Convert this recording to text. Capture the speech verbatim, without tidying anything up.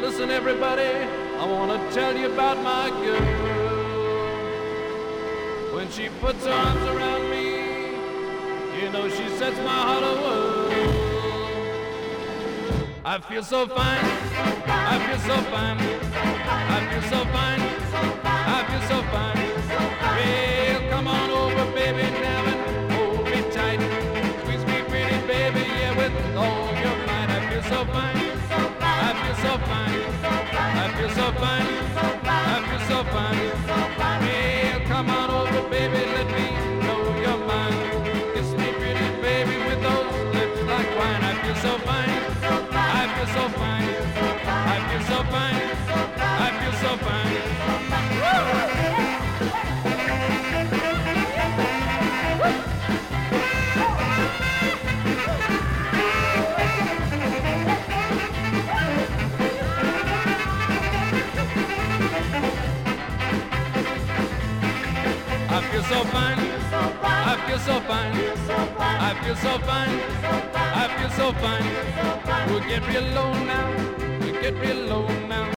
Listen, everybody, I want to tell you about my girl. When she puts her arms around me, you know she sets my heart a whirl. I feel so fine, I feel so fine, I feel so fine, I feel so fine. Well, come on over, baby, now and hold me tight. Squeeze me pretty, baby, yeah, with all your might. I feel so fine, I feel so fine, I feel so fine, I feel so fine. Well, come on over, baby, let me know you're mine. Kiss me pretty, baby, with those lips like wine. I feel so fine, I feel so fine, I feel so fine, I feel so fine. I feel so fine, I feel so fine, I feel so fine, I feel so fine. We'll get real low now, we'll get real low now.